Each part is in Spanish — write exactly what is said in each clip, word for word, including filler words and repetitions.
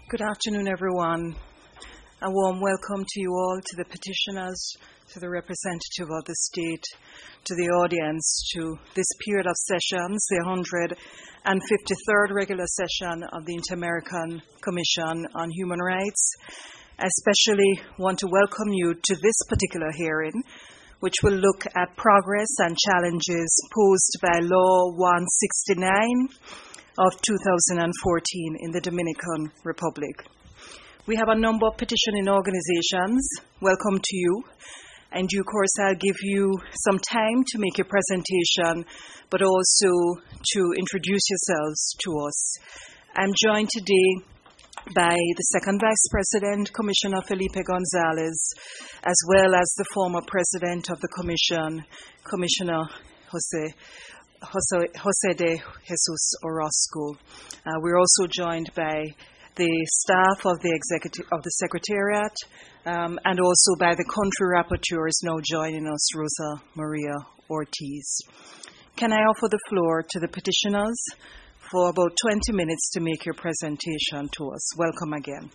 Good afternoon, everyone. A warm welcome to you all, to the petitioners, to the representative of the state, to the audience, to this period of sessions, the one hundred fifty-third regular session of the Inter-American Commission on Human Rights. I especially want to welcome you to this particular hearing, which will look at progress and challenges posed by Law one sixty-nine of two thousand fourteen in the Dominican Republic. We have a number of petitioning organizations. Welcome to you. In due course, I'll give you some time to make your presentation, but also to introduce yourselves to us. I'm joined today by the second Vice President, Commissioner Felipe Gonzalez, as well as the former President of the Commission, Commissioner Jose, Jose, Jose de Jesus Orozco. Uh, we're also joined by the staff of the executive of the Secretariat, um, and also by the country rapporteurs now joining us, Rosa Maria Ortiz. Can I offer the floor to the petitioners for about twenty minutes to make your presentation to us? Welcome again.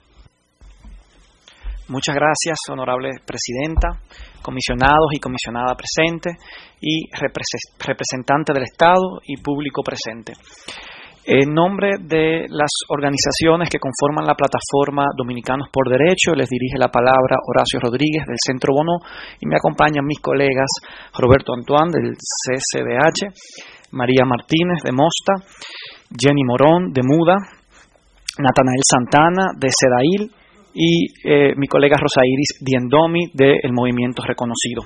Muchas gracias, honorable presidenta, comisionados y comisionada presente y representante del Estado y público presente. En nombre de las organizaciones que conforman la plataforma Dominicanos por Derecho, les dirige la palabra Horacio Rodríguez del Centro Bono y me acompañan mis colegas Roberto Antoine del C C D H, María Martínez de Mosta, Jenny Morón de Muda, Natanael Santana de SEDAIL y eh, mi colega Rosa Iris Diendomi del Movimiento Reconocido.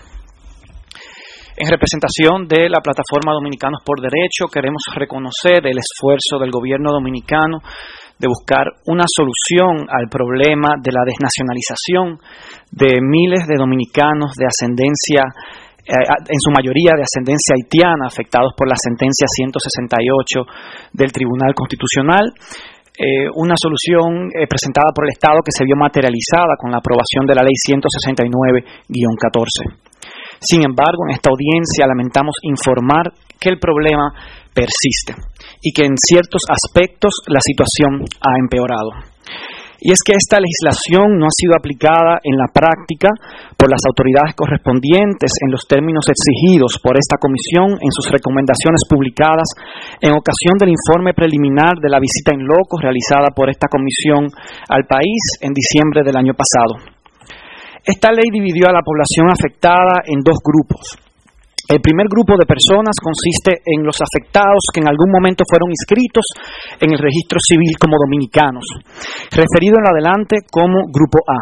En representación de la plataforma Dominicanos por Derecho, queremos reconocer el esfuerzo del gobierno dominicano de buscar una solución al problema de la desnacionalización de miles de dominicanos de ascendencia, eh, en su mayoría de ascendencia haitiana, afectados por la sentencia ciento sesenta y ocho del Tribunal Constitucional. Eh, una solución eh, presentada por el Estado que se vio materializada con la aprobación de la Ley ciento sesenta y nueve guión catorce. Sin embargo, en esta audiencia lamentamos informar que el problema persiste y que en ciertos aspectos la situación ha empeorado. Y es que esta legislación no ha sido aplicada en la práctica por las autoridades correspondientes en los términos exigidos por esta comisión en sus recomendaciones publicadas en ocasión del informe preliminar de la visita in loco realizada por esta comisión al país en diciembre del año pasado. Esta ley dividió a la población afectada en dos grupos. El primer grupo de personas consiste en los afectados que en algún momento fueron inscritos en el registro civil como dominicanos, referido en adelante como Grupo A.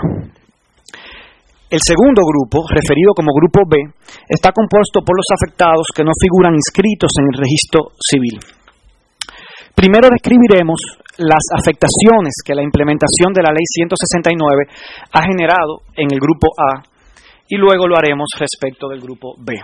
El segundo grupo, referido como Grupo B, está compuesto por los afectados que no figuran inscritos en el registro civil. Primero describiremos las afectaciones que la implementación de la Ley ciento sesenta y nueve ha generado en el Grupo A y luego lo haremos respecto del Grupo B.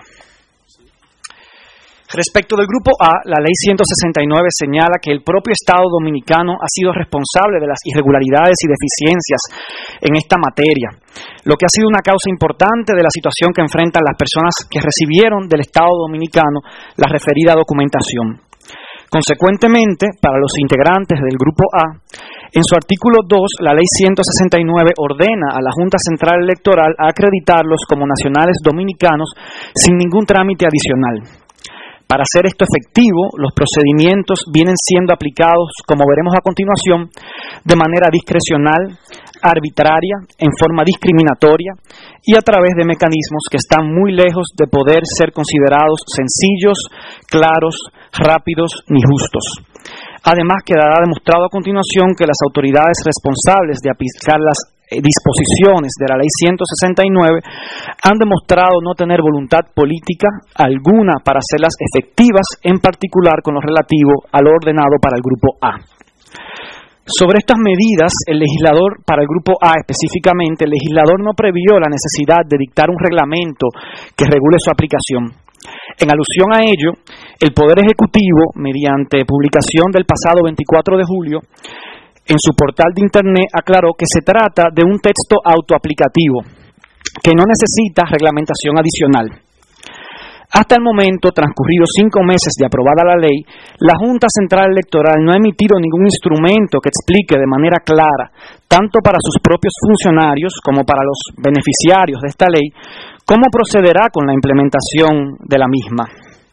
Respecto del Grupo A, la Ley ciento sesenta y nueve señala que el propio Estado dominicano ha sido responsable de las irregularidades y deficiencias en esta materia, lo que ha sido una causa importante de la situación que enfrentan las personas que recibieron del Estado dominicano la referida documentación. Consecuentemente, para los integrantes del Grupo A, en su artículo dos, la Ley ciento sesenta y nueve ordena a la Junta Central Electoral a acreditarlos como nacionales dominicanos sin ningún trámite adicional. Para hacer esto efectivo, los procedimientos vienen siendo aplicados, como veremos a continuación, de manera discrecional, arbitraria, en forma discriminatoria y a través de mecanismos que están muy lejos de poder ser considerados sencillos, claros, rápidos ni justos. Además, quedará demostrado a continuación que las autoridades responsables de aplicar las disposiciones de la Ley ciento sesenta y nueve han demostrado no tener voluntad política alguna para hacerlas efectivas, en particular con lo relativo a lo ordenado para el Grupo A. Sobre estas medidas, el legislador, para el Grupo A específicamente, el legislador no previó la necesidad de dictar un reglamento que regule su aplicación. En alusión a ello, el Poder Ejecutivo, mediante publicación del pasado veinticuatro de julio, en su portal de Internet aclaró que se trata de un texto autoaplicativo, que no necesita reglamentación adicional. Hasta el momento, transcurridos cinco meses de aprobada la ley, la Junta Central Electoral no ha emitido ningún instrumento que explique de manera clara, tanto para sus propios funcionarios como para los beneficiarios de esta ley, cómo procederá con la implementación de la misma.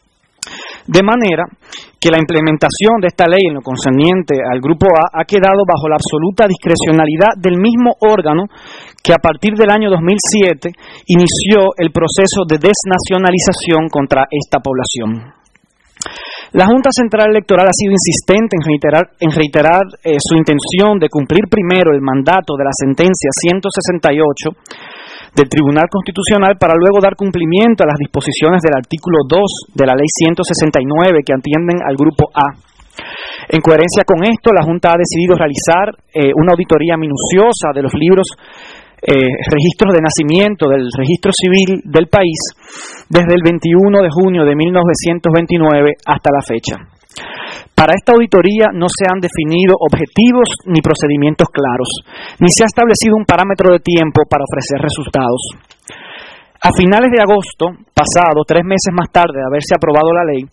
De manera que la implementación de esta ley en lo concerniente al Grupo A ha quedado bajo la absoluta discrecionalidad del mismo órgano que a partir del año dos mil siete inició el proceso de desnacionalización contra esta población. La Junta Central Electoral ha sido insistente en reiterar, en reiterar eh, su intención de cumplir primero el mandato de la sentencia ciento sesenta y ocho del Tribunal Constitucional para luego dar cumplimiento a las disposiciones del artículo dos de la Ley ciento sesenta y nueve que atienden al Grupo A. En coherencia con esto, la Junta ha decidido realizar eh, una auditoría minuciosa de los libros eh, registros de nacimiento del registro civil del país desde el veintiuno de junio de mil novecientos veintinueve hasta la fecha. Para esta auditoría no se han definido objetivos ni procedimientos claros, ni se ha establecido un parámetro de tiempo para ofrecer resultados. A finales de agosto pasado, tres meses más tarde de haberse aprobado la ley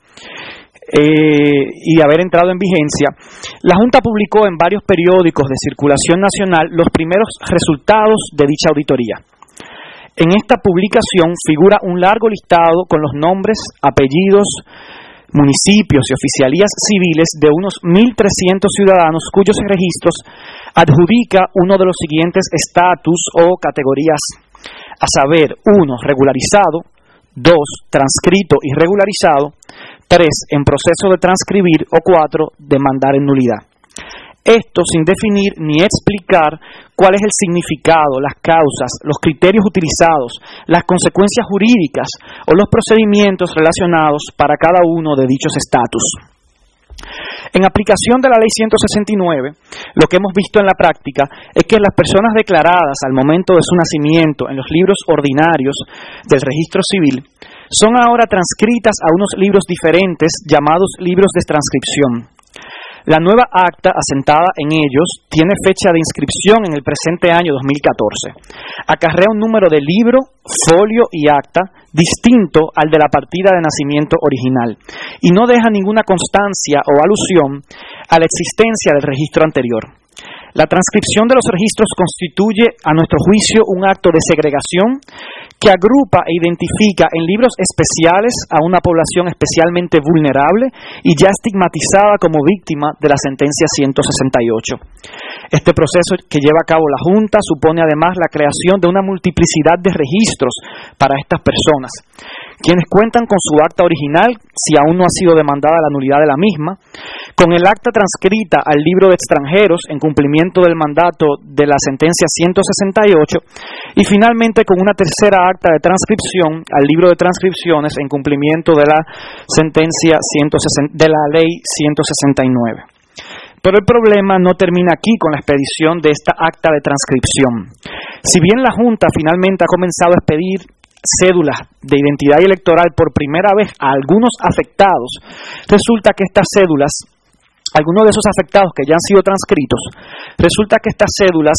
eh, y de haber entrado en vigencia, la Junta publicó en varios periódicos de circulación nacional los primeros resultados de dicha auditoría. En esta publicación figura un largo listado con los nombres, apellidos, municipios y oficialías civiles de unos mil trescientos ciudadanos cuyos registros adjudica uno de los siguientes estatus o categorías, a saber, uno, regularizado, dos, transcrito y regularizado, tres, en proceso de transcribir o cuatro, de mandar en nulidad. Esto sin definir ni explicar cuál es el significado, las causas, los criterios utilizados, las consecuencias jurídicas o los procedimientos relacionados para cada uno de dichos estatus. En aplicación de la Ley ciento sesenta y nueve, lo que hemos visto en la práctica es que las personas declaradas al momento de su nacimiento en los libros ordinarios del registro civil son ahora transcritas a unos libros diferentes llamados libros de transcripción. La nueva acta asentada en ellos tiene fecha de inscripción en el presente año dos mil catorce. Acarrea un número de libro, folio y acta distinto al de la partida de nacimiento original y no deja ninguna constancia o alusión a la existencia del registro anterior. La transcripción de los registros constituye, a nuestro juicio, un acto de segregación que agrupa e identifica en libros especiales a una población especialmente vulnerable y ya estigmatizada como víctima de la sentencia ciento sesenta y ocho. Este proceso que lleva a cabo la Junta supone además la creación de una multiplicidad de registros para estas personas, quienes cuentan con su acta original, si aún no ha sido demandada la nulidad de la misma, con el acta transcrita al libro de extranjeros en cumplimiento del mandato de la sentencia ciento sesenta y ocho y finalmente con una tercera acta de transcripción al libro de transcripciones en cumplimiento de la sentencia ciento sesenta, de la ley ciento sesenta y nueve. Pero el problema no termina aquí con la expedición de esta acta de transcripción. Si bien la Junta finalmente ha comenzado a expedir cédulas de identidad electoral por primera vez a algunos afectados, resulta que estas cédulas, algunos de esos afectados que ya han sido transcritos, resulta que estas cédulas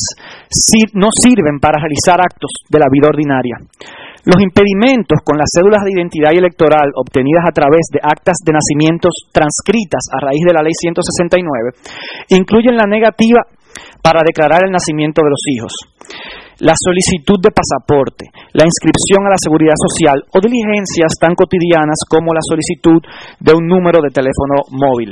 no sirven para realizar actos de la vida ordinaria. Los impedimentos con las cédulas de identidad electoral obtenidas a través de actas de nacimientos transcritas a raíz de la Ley ciento sesenta y nueve incluyen la negativa para declarar el nacimiento de los hijos, la solicitud de pasaporte, la inscripción a la seguridad social o diligencias tan cotidianas como la solicitud de un número de teléfono móvil.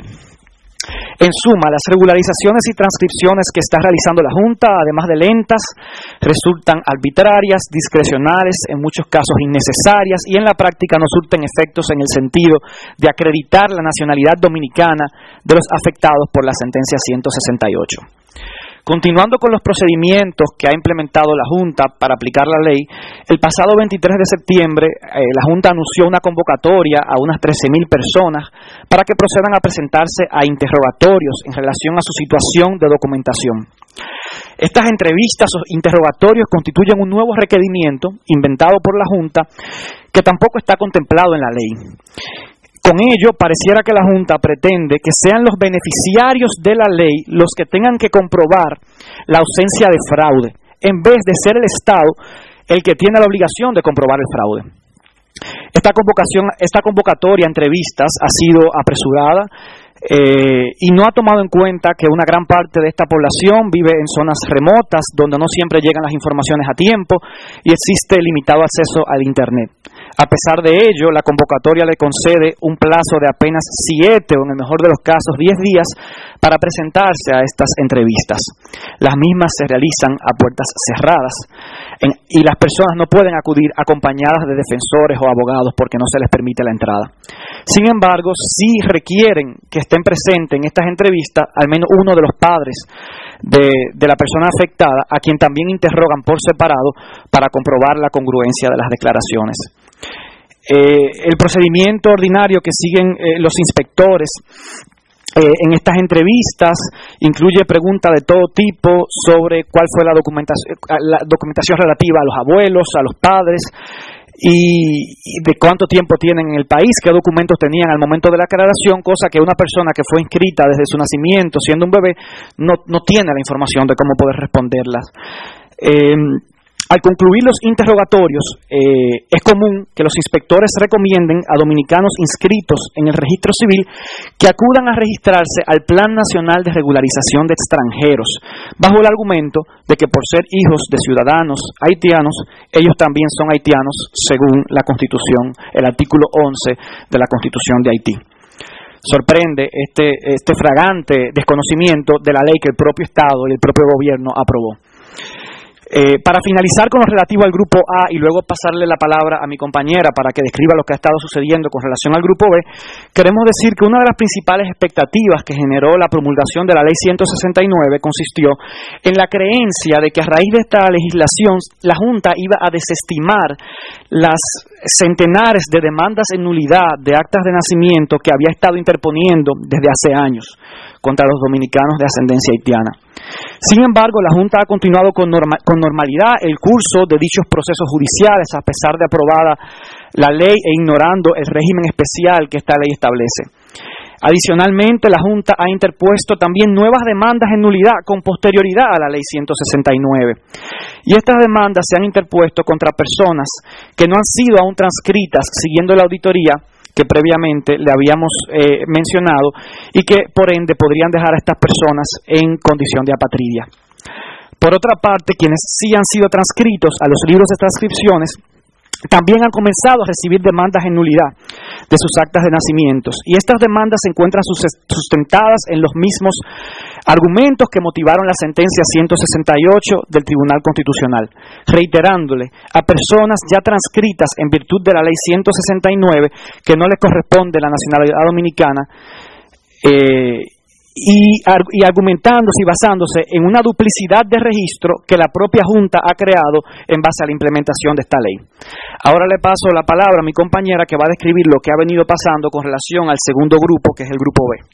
En suma, las regularizaciones y transcripciones que está realizando la Junta, además de lentas, resultan arbitrarias, discrecionales, en muchos casos innecesarias y en la práctica no surten efectos en el sentido de acreditar la nacionalidad dominicana de los afectados por la sentencia ciento sesenta y ocho. Continuando con los procedimientos que ha implementado la Junta para aplicar la ley, el pasado veintitrés de septiembre eh, la Junta anunció una convocatoria a unas trece mil personas para que procedan a presentarse a interrogatorios en relación a su situación de documentación. Estas entrevistas o interrogatorios constituyen un nuevo requerimiento inventado por la Junta que tampoco está contemplado en la ley. Con ello, pareciera que la Junta pretende que sean los beneficiarios de la ley los que tengan que comprobar la ausencia de fraude, en vez de ser el Estado el que tiene la obligación de comprobar el fraude. Esta convocación, esta convocatoria a entrevistas ha sido apresurada eh, y no ha tomado en cuenta que una gran parte de esta población vive en zonas remotas donde no siempre llegan las informaciones a tiempo y existe limitado acceso al Internet. A pesar de ello, la convocatoria le concede un plazo de apenas siete o en el mejor de los casos diez días para presentarse a estas entrevistas. Las mismas se realizan a puertas cerradas en, y las personas no pueden acudir acompañadas de defensores o abogados porque no se les permite la entrada. Sin embargo, sí requieren que estén presentes en estas entrevistas al menos uno de los padres de, de la persona afectada, a quien también interrogan por separado para comprobar la congruencia de las declaraciones. Eh, el procedimiento ordinario que siguen eh, los inspectores eh, en estas entrevistas incluye preguntas de todo tipo sobre cuál fue la documentación, la documentación relativa a los abuelos, a los padres y, y de cuánto tiempo tienen en el país, qué documentos tenían al momento de la aclaración, cosa que una persona que fue inscrita desde su nacimiento, siendo un bebé, no, no tiene la información de cómo poder responderlas. Eh, Al concluir los interrogatorios, eh, es común que los inspectores recomienden a dominicanos inscritos en el registro civil que acudan a registrarse al Plan Nacional de Regularización de Extranjeros, bajo el argumento de que por ser hijos de ciudadanos haitianos, ellos también son haitianos según la Constitución, el artículo once de la Constitución de Haití. Sorprende este, este fragante desconocimiento de la ley que el propio Estado y el propio gobierno aprobó. Eh, para finalizar con lo relativo al Grupo A y luego pasarle la palabra a mi compañera para que describa lo que ha estado sucediendo con relación al Grupo B, queremos decir que una de las principales expectativas que generó la promulgación de la Ley ciento sesenta y nueve consistió en la creencia de que a raíz de esta legislación la Junta iba a desestimar las centenares de demandas en nulidad de actas de nacimiento que había estado interponiendo desde hace años contra los dominicanos de ascendencia haitiana. Sin embargo, la Junta ha continuado con, norma, con normalidad el curso de dichos procesos judiciales a pesar de aprobada la ley e ignorando el régimen especial que esta ley establece. Adicionalmente, la Junta ha interpuesto también nuevas demandas en nulidad con posterioridad a la Ley ciento sesenta y nueve. Y estas demandas se han interpuesto contra personas que no han sido aún transcritas siguiendo la auditoría que previamente le habíamos eh, mencionado y que por ende podrían dejar a estas personas en condición de apatridia. Por otra parte, quienes sí han sido transcritos a los libros de transcripciones también han comenzado a recibir demandas en nulidad de sus actas de nacimientos y estas demandas se encuentran sustentadas en los mismos argumentos que motivaron la sentencia ciento sesenta y ocho del Tribunal Constitucional, reiterándole a personas ya transcritas en virtud de la Ley ciento sesenta y nueve que no les corresponde la nacionalidad dominicana eh, y, y argumentándose y basándose en una duplicidad de registro que la propia Junta ha creado en base a la implementación de esta ley. Ahora le paso la palabra a mi compañera que va a describir lo que ha venido pasando con relación al segundo grupo, que es el Grupo B.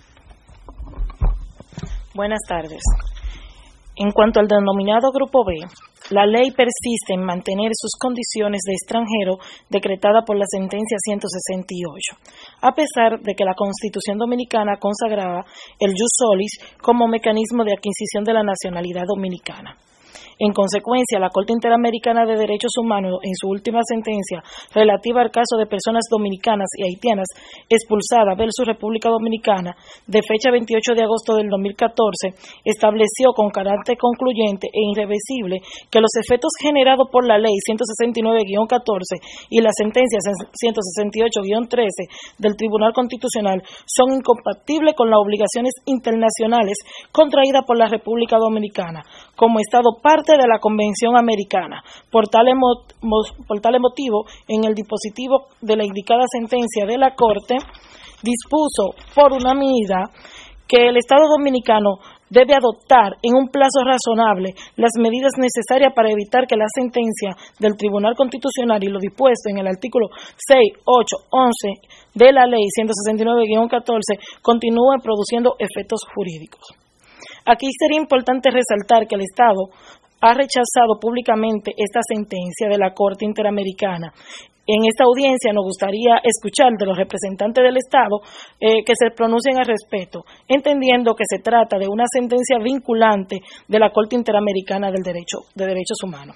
Buenas tardes. En cuanto al denominado Grupo B, la ley persiste en mantener sus condiciones de extranjero decretada por la sentencia ciento sesenta y ocho, a pesar de que la Constitución Dominicana consagraba el jus solis como mecanismo de adquisición de la nacionalidad dominicana. En consecuencia, la Corte Interamericana de Derechos Humanos, en su última sentencia relativa al caso de personas dominicanas y haitianas expulsadas versus República Dominicana, de fecha veintiocho de agosto del dos mil catorce, estableció con carácter concluyente e irreversible que los efectos generados por la Ley ciento sesenta y nueve guion catorce y la sentencia ciento sesenta y ocho guion trece del Tribunal Constitucional son incompatibles con las obligaciones internacionales contraídas por la República Dominicana como Estado parte de la Convención Americana. Por tal, emo, por tal motivo, en el dispositivo de la indicada sentencia de la Corte, dispuso por unanimidad que el Estado Dominicano debe adoptar en un plazo razonable las medidas necesarias para evitar que la sentencia del Tribunal Constitucional y lo dispuesto en el artículo seis, ocho, once de la Ley ciento sesenta y nueve guion catorce continúen produciendo efectos jurídicos. Aquí sería importante resaltar que el Estado ha rechazado públicamente esta sentencia de la Corte Interamericana. En esta audiencia nos gustaría escuchar de los representantes del Estado eh, que se pronuncien al respecto, entendiendo que se trata de una sentencia vinculante de la Corte Interamericana del Derecho, de Derechos Humanos.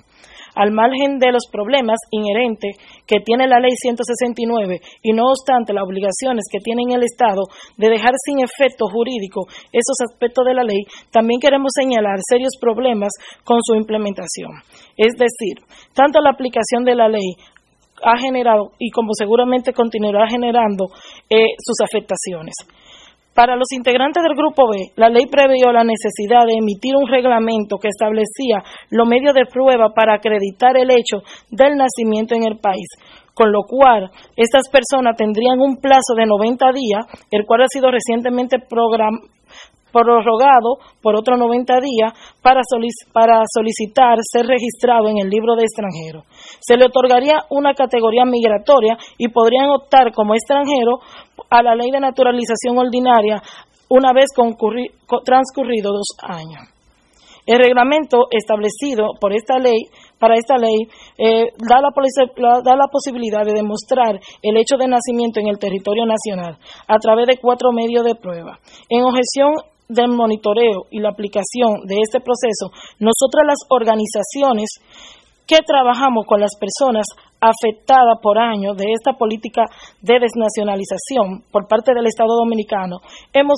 al margen de los problemas inherentes que tiene la Ley ciento sesenta y nueve y no obstante las obligaciones que tiene el Estado de dejar sin efecto jurídico esos aspectos de la ley, también queremos señalar serios problemas con su implementación. Es decir, tanto la aplicación de la ley ha generado y como seguramente continuará generando eh, sus afectaciones. Para los integrantes del Grupo B, la ley previó la necesidad de emitir un reglamento que establecía los medios de prueba para acreditar el hecho del nacimiento en el país, con lo cual estas personas tendrían un plazo de noventa días, el cual ha sido recientemente programado prorrogado por otros noventa días para, solic- para solicitar ser registrado en el libro de extranjeros. Se le otorgaría una categoría migratoria y podrían optar como extranjeros a la ley de naturalización ordinaria una vez concurri- transcurrido dos años. El reglamento establecido por esta ley, para esta ley, eh, da, la polic- la, da la posibilidad de demostrar el hecho de nacimiento en el territorio nacional a través de cuatro medios de prueba. En objeción del monitoreo y la aplicación de este proceso, nosotras las organizaciones que trabajamos con las personas afectadas por años de esta política de desnacionalización por parte del Estado Dominicano, hemos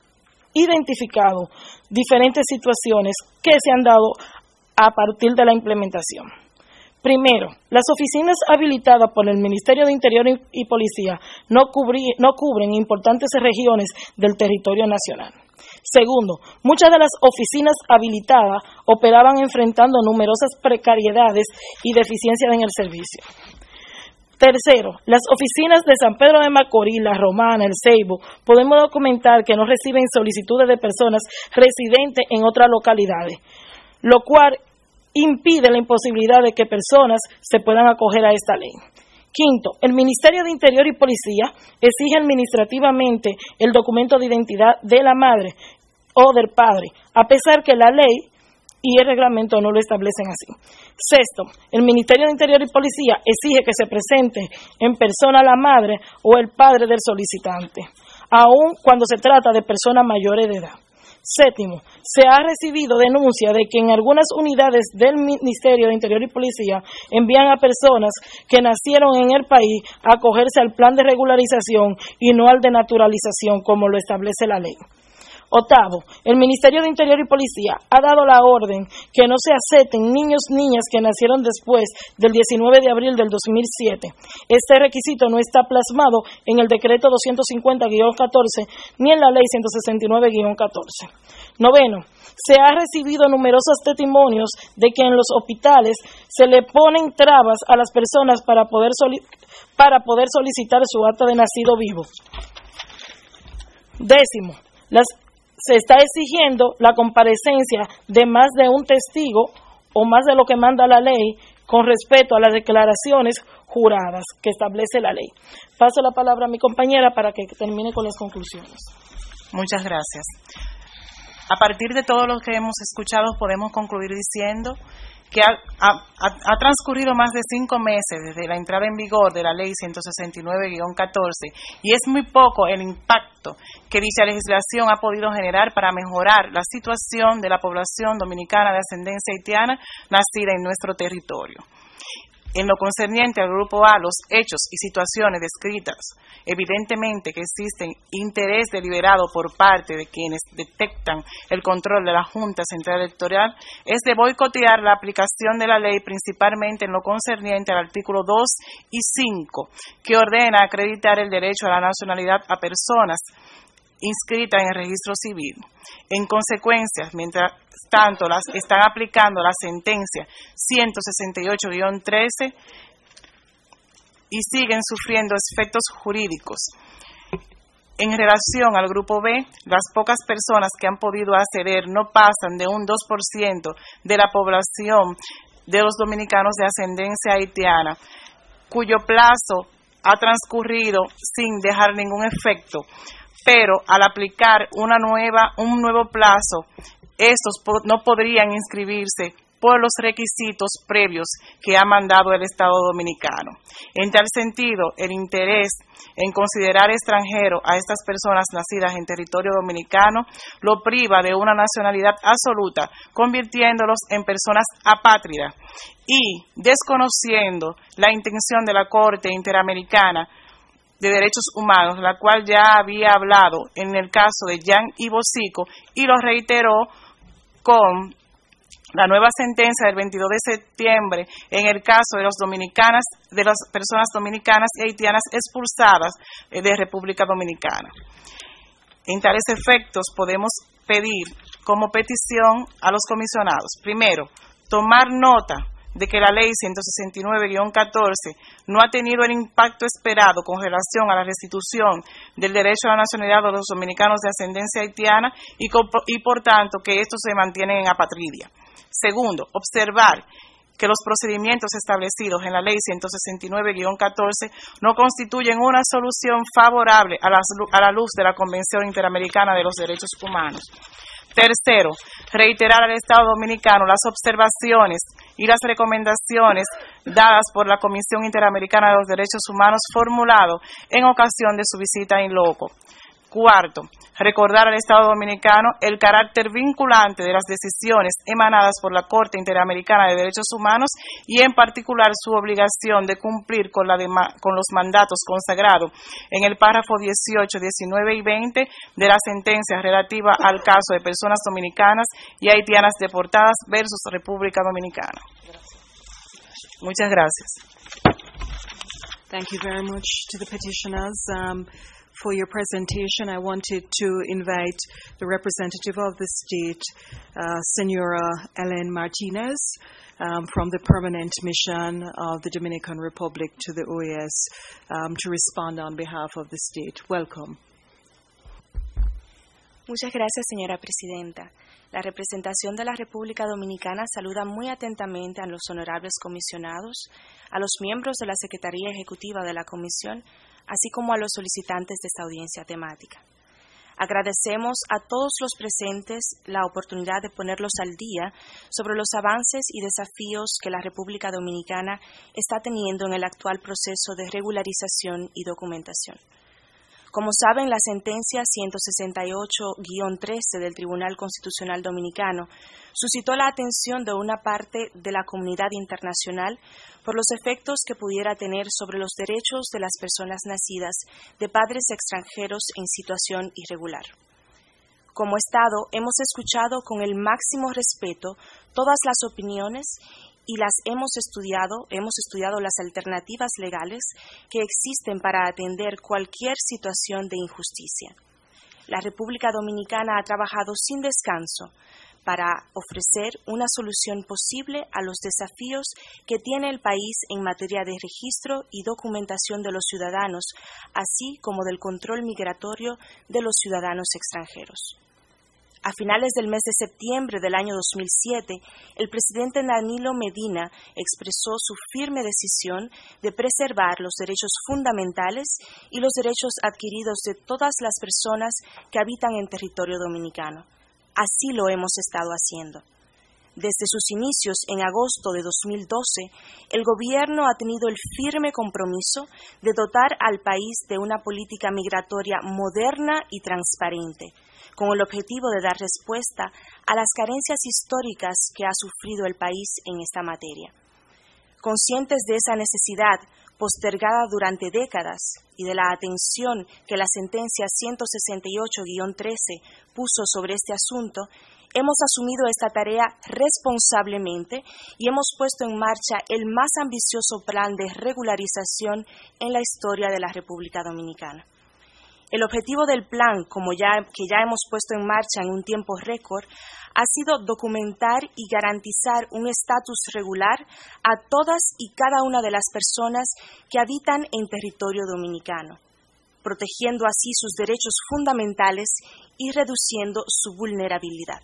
identificado diferentes situaciones que se han dado a partir de la implementación. Primero, las oficinas habilitadas por el Ministerio de Interior y Policía no, cubrí, no cubren importantes regiones del territorio nacional. Segundo, muchas de las oficinas habilitadas operaban enfrentando numerosas precariedades y deficiencias en el servicio. Tercero, las oficinas de San Pedro de Macorís, La Romana, El Ceibo, podemos documentar que no reciben solicitudes de personas residentes en otras localidades, lo cual impide la imposibilidad de que personas se puedan acoger a esta ley. Quinto, el Ministerio de Interior y Policía exige administrativamente el documento de identidad de la madre o del padre, a pesar que la ley y el reglamento no lo establecen así. Sexto, el Ministerio de Interior y Policía exige que se presente en persona la madre o el padre del solicitante, aun cuando se trata de personas mayores de edad. Séptimo, se ha recibido denuncia de que en algunas unidades del Ministerio de Interior y Policía envían a personas que nacieron en el país a acogerse al plan de regularización y no al de naturalización, como lo establece la ley. Octavo, el Ministerio de Interior y Policía ha dado la orden que no se acepten niños niñas que nacieron después del diecinueve de abril del dos mil siete. Este requisito no está plasmado en el decreto doscientos cincuenta guión catorce ni en la ley ciento sesenta y nueve guión catorce. Noveno, se ha recibido numerosos testimonios de que en los hospitales se le ponen trabas a las personas para poder, soli- para poder solicitar su acta de nacido vivo. Décimo, las se está exigiendo la comparecencia de más de un testigo o más de lo que manda la ley con respecto a las declaraciones juradas que establece la ley. Paso la palabra a mi compañera para que termine con las conclusiones. Muchas gracias. A partir de todo lo que hemos escuchado, podemos concluir diciendo que ha, ha, ha transcurrido más de cinco meses desde la entrada en vigor de la ley ciento sesenta y nueve guión catorce y es muy poco el impacto que dicha legislación ha podido generar para mejorar la situación de la población dominicana de ascendencia haitiana nacida en nuestro territorio. En lo concerniente al Grupo A, los hechos y situaciones descritas, evidentemente que existen interés deliberado por parte de quienes detectan el control de la Junta Central Electoral, es de boicotear la aplicación de la ley, principalmente en lo concerniente al artículo dos y cinco, que ordena acreditar el derecho a la nacionalidad a personas inscritas en el registro civil. En consecuencia, mientras tanto las están aplicando la sentencia ciento sesenta y ocho guión trece y siguen sufriendo efectos jurídicos. En relación al Grupo B, las pocas personas que han podido acceder no pasan de un dos por ciento de la población de los dominicanos de ascendencia haitiana, cuyo plazo ha transcurrido sin dejar ningún efecto. Pero al aplicar una nueva, un nuevo plazo, estos no podrían inscribirse por los requisitos previos que ha mandado el Estado Dominicano. En tal sentido, el interés en considerar extranjero a estas personas nacidas en territorio dominicano lo priva de una nacionalidad absoluta, convirtiéndolos en personas apátridas y desconociendo la intención de la Corte Interamericana de Derechos Humanos, la cual ya había hablado en el caso de Jan y Bosico y lo reiteró con la nueva sentencia del veintidós de septiembre en el caso de los dominicanas, de las personas dominicanas y haitianas expulsadas de República Dominicana. En tales efectos podemos pedir como petición a los comisionados, primero, tomar nota de que la ley ciento sesenta y nueve guion catorce no ha tenido el impacto esperado con relación a la restitución del derecho a la nacionalidad de los dominicanos de ascendencia haitiana y, y por tanto que estos se mantienen en apatridia. Segundo, observar que los procedimientos establecidos en la ley ciento sesenta y nueve guion catorce no constituyen una solución favorable a la, a la luz de la Convención Interamericana de los Derechos Humanos. Tercero, reiterar al Estado Dominicano las observaciones y las recomendaciones dadas por la Comisión Interamericana de los Derechos Humanos formulado en ocasión de su visita in loco. Cuarto, recordar al Estado Dominicano el carácter vinculante de las decisiones emanadas por la Corte Interamericana de Derechos Humanos y en particular su obligación de cumplir con, la de, con los mandatos consagrados en el párrafo dieciocho, diecinueve y veinte de la sentencia relativa al caso de personas dominicanas y haitianas deportadas versus República Dominicana. Muchas gracias. Thank you very much to the petitioners. Um, For your presentation, I wanted to invite the representative of the state, uh, Senora Ellen Martinez, um, from the Permanent Mission of the Dominican Republic to the O A S, um, to respond on behalf of the state. Welcome. Muchas gracias, señora presidenta. La representación de la República Dominicana saluda muy atentamente a los honorables comisionados, a los miembros de la Secretaría Ejecutiva de la Comisión, así como a los solicitantes de esta audiencia temática. Agradecemos a todos los presentes la oportunidad de ponerlos al día sobre los avances y desafíos que la República Dominicana está teniendo en el actual proceso de regularización y documentación. Como saben, la sentencia ciento sesenta y ocho guion trece del Tribunal Constitucional Dominicano suscitó la atención de una parte de la comunidad internacional por los efectos que pudiera tener sobre los derechos de las personas nacidas de padres extranjeros en situación irregular. Como Estado, hemos escuchado con el máximo respeto todas las opiniones y las hemos estudiado, hemos estudiado las alternativas legales que existen para atender cualquier situación de injusticia. La República Dominicana ha trabajado sin descanso para ofrecer una solución posible a los desafíos que tiene el país en materia de registro y documentación de los ciudadanos, así como del control migratorio de los ciudadanos extranjeros. A finales del mes de septiembre del año dos mil siete, el presidente Danilo Medina expresó su firme decisión de preservar los derechos fundamentales y los derechos adquiridos de todas las personas que habitan en territorio dominicano. Así lo hemos estado haciendo. Desde sus inicios en agosto de dos mil doce, el gobierno ha tenido el firme compromiso de dotar al país de una política migratoria moderna y transparente, con el objetivo de dar respuesta a las carencias históricas que ha sufrido el país en esta materia. Conscientes de esa necesidad, postergada durante décadas, y de la atención que la sentencia ciento sesenta y ocho guion trece puso sobre este asunto, hemos asumido esta tarea responsablemente y hemos puesto en marcha el más ambicioso plan de regularización en la historia de la República Dominicana. El objetivo del plan, como ya, que ya hemos puesto en marcha en un tiempo récord, ha sido documentar y garantizar un estatus regular a todas y cada una de las personas que habitan en territorio dominicano, protegiendo así sus derechos fundamentales y reduciendo su vulnerabilidad.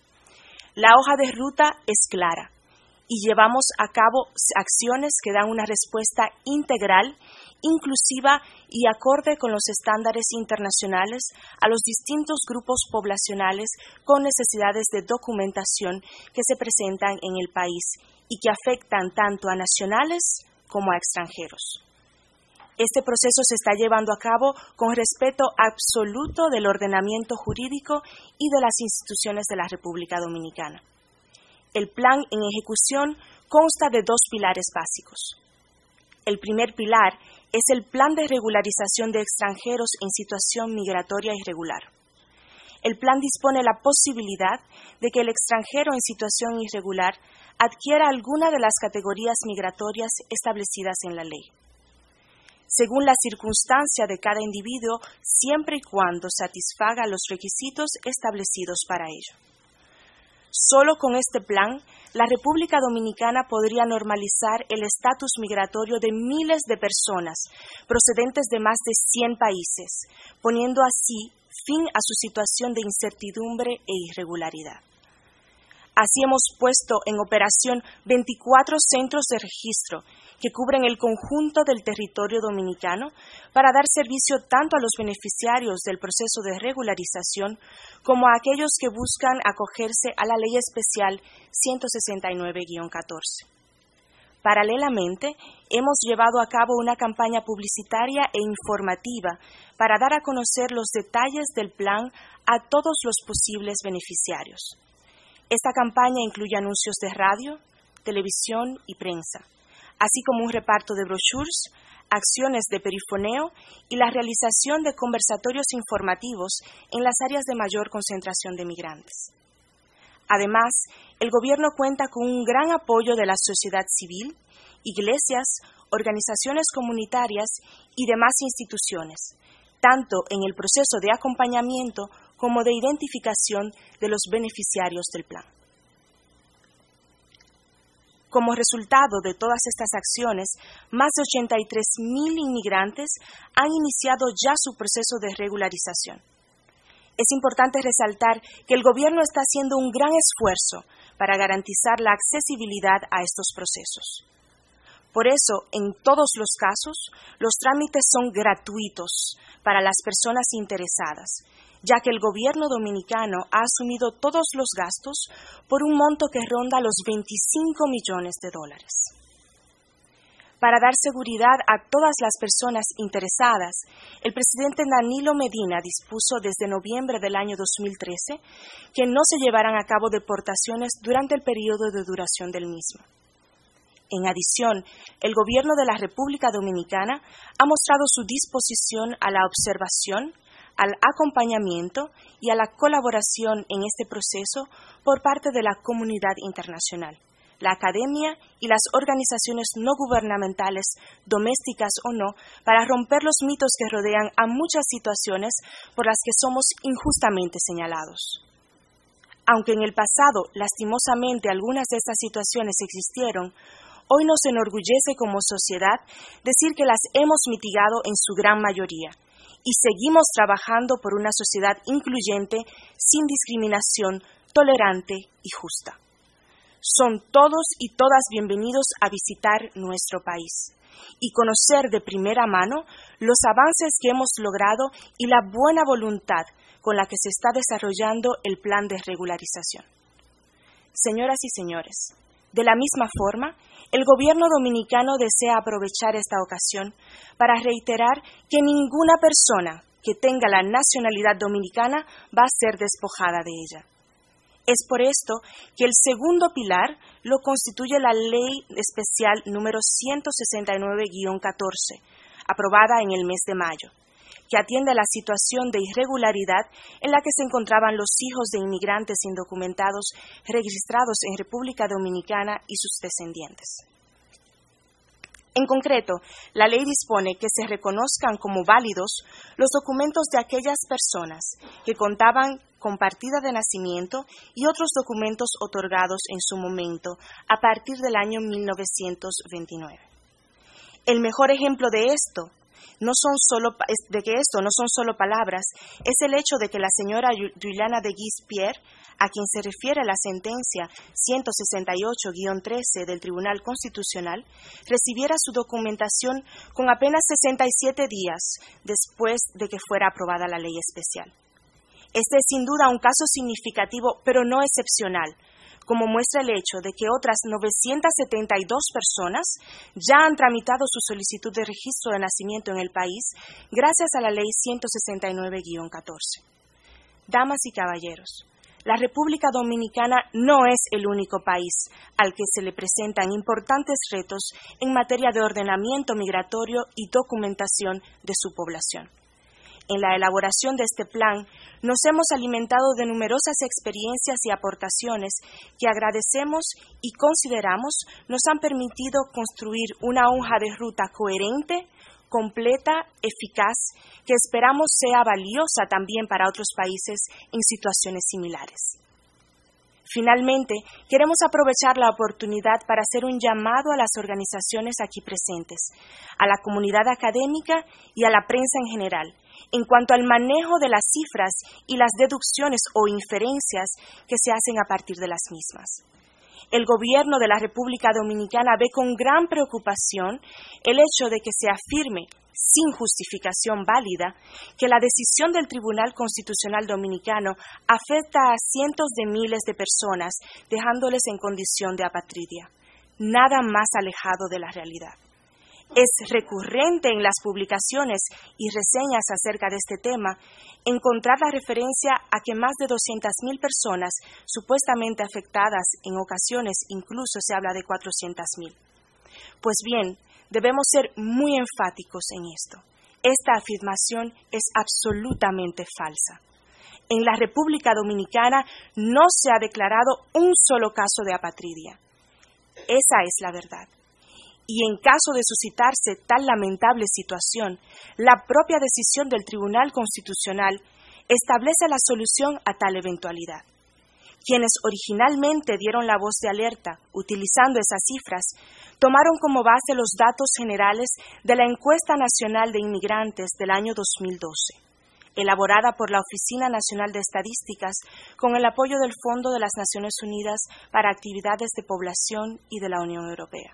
La hoja de ruta es clara y llevamos a cabo acciones que dan una respuesta integral inclusiva y acorde con los estándares internacionales a los distintos grupos poblacionales con necesidades de documentación que se presentan en el país y que afectan tanto a nacionales como a extranjeros. Este proceso se está llevando a cabo con respeto absoluto del ordenamiento jurídico y de las instituciones de la República Dominicana. El plan en ejecución consta de dos pilares básicos. El primer pilar es el Plan de Regularización de Extranjeros en Situación Migratoria Irregular. El plan dispone la posibilidad de que el extranjero en situación irregular adquiera alguna de las categorías migratorias establecidas en la ley, según la circunstancia de cada individuo, siempre y cuando satisfaga los requisitos establecidos para ello. Solo con este plan, la República Dominicana podría normalizar el estatus migratorio de miles de personas procedentes de más de cien países, poniendo así fin a su situación de incertidumbre e irregularidad. Así hemos puesto en operación veinticuatro centros de registro que cubren el conjunto del territorio dominicano para dar servicio tanto a los beneficiarios del proceso de regularización como a aquellos que buscan acogerse a la Ley Especial ciento sesenta y nueve guión catorce. Paralelamente, hemos llevado a cabo una campaña publicitaria e informativa para dar a conocer los detalles del plan a todos los posibles beneficiarios. Esta campaña incluye anuncios de radio, televisión y prensa, así como un reparto de brochures, acciones de perifoneo y la realización de conversatorios informativos en las áreas de mayor concentración de migrantes. Además, el Gobierno cuenta con un gran apoyo de la sociedad civil, iglesias, organizaciones comunitarias y demás instituciones, tanto en el proceso de acompañamiento como de identificación de los beneficiarios del plan. Como resultado de todas estas acciones, más de ochenta y tres mil inmigrantes han iniciado ya su proceso de regularización. Es importante resaltar que el Gobierno está haciendo un gran esfuerzo para garantizar la accesibilidad a estos procesos. Por eso, en todos los casos, los trámites son gratuitos para las personas interesadas, ya que el Gobierno dominicano ha asumido todos los gastos por un monto que ronda los veinticinco millones de dólares. Para dar seguridad a todas las personas interesadas, el presidente Danilo Medina dispuso desde noviembre del año dos mil trece que no se llevaran a cabo deportaciones durante el periodo de duración del mismo. En adición, el Gobierno de la República Dominicana ha mostrado su disposición a la observación, al acompañamiento y a la colaboración en este proceso por parte de la comunidad internacional, la academia y las organizaciones no gubernamentales, domésticas o no, para romper los mitos que rodean a muchas situaciones por las que somos injustamente señalados. Aunque en el pasado, lastimosamente, algunas de estas situaciones existieron, hoy nos enorgullece como sociedad decir que las hemos mitigado en su gran mayoría y seguimos trabajando por una sociedad incluyente, sin discriminación, tolerante y justa. Son todos y todas bienvenidos a visitar nuestro país y conocer de primera mano los avances que hemos logrado y la buena voluntad con la que se está desarrollando el plan de regularización. Señoras y señores, de la misma forma, el Gobierno dominicano desea aprovechar esta ocasión para reiterar que ninguna persona que tenga la nacionalidad dominicana va a ser despojada de ella. Es por esto que el segundo pilar lo constituye la Ley Especial número ciento sesenta y nueve guión catorce, aprobada en el mes de mayo, que atiende a la situación de irregularidad en la que se encontraban los hijos de inmigrantes indocumentados registrados en República Dominicana y sus descendientes. En concreto, la ley dispone que se reconozcan como válidos los documentos de aquellas personas que contaban con partida de nacimiento y otros documentos otorgados en su momento a partir del año mil novecientos veintinueve. El mejor ejemplo de esto no son solo, de que esto no son solo palabras, es el hecho de que la señora Juliana de Guise-Pierre, a quien se refiere la sentencia ciento sesenta y ocho guion trece del Tribunal Constitucional, recibiera su documentación con apenas sesenta y siete días después de que fuera aprobada la ley especial. Este es sin duda un caso significativo, pero no excepcional, como muestra el hecho de que otras novecientas setenta y dos personas ya han tramitado su solicitud de registro de nacimiento en el país gracias a la ley ciento sesenta y nueve guion catorce. Damas y caballeros, la República Dominicana no es el único país al que se le presentan importantes retos en materia de ordenamiento migratorio y documentación de su población. En la elaboración de este plan, nos hemos alimentado de numerosas experiencias y aportaciones que agradecemos y consideramos nos han permitido construir una hoja de ruta coherente, completa, eficaz, que esperamos sea valiosa también para otros países en situaciones similares. Finalmente, queremos aprovechar la oportunidad para hacer un llamado a las organizaciones aquí presentes, a la comunidad académica y a la prensa en general, en cuanto al manejo de las cifras y las deducciones o inferencias que se hacen a partir de las mismas. El gobierno de la República Dominicana ve con gran preocupación el hecho de que se afirme, sin justificación válida, que la decisión del Tribunal Constitucional Dominicano afecta a cientos de miles de personas, dejándoles en condición de apatridia. Nada más alejado de la realidad. Es recurrente en las publicaciones y reseñas acerca de este tema encontrar la referencia a que más de doscientas mil personas supuestamente afectadas, en ocasiones incluso se habla de cuatrocientas mil. Pues bien, debemos ser muy enfáticos en esto. Esta afirmación es absolutamente falsa. En la República Dominicana no se ha declarado un solo caso de apatridia. Esa es la verdad. Y en caso de suscitarse tal lamentable situación, la propia decisión del Tribunal Constitucional establece la solución a tal eventualidad. Quienes originalmente dieron la voz de alerta, utilizando esas cifras, tomaron como base los datos generales de la Encuesta Nacional de Inmigrantes del año dos mil doce, elaborada por la Oficina Nacional de Estadísticas con el apoyo del Fondo de las Naciones Unidas para Actividades de Población y de la Unión Europea.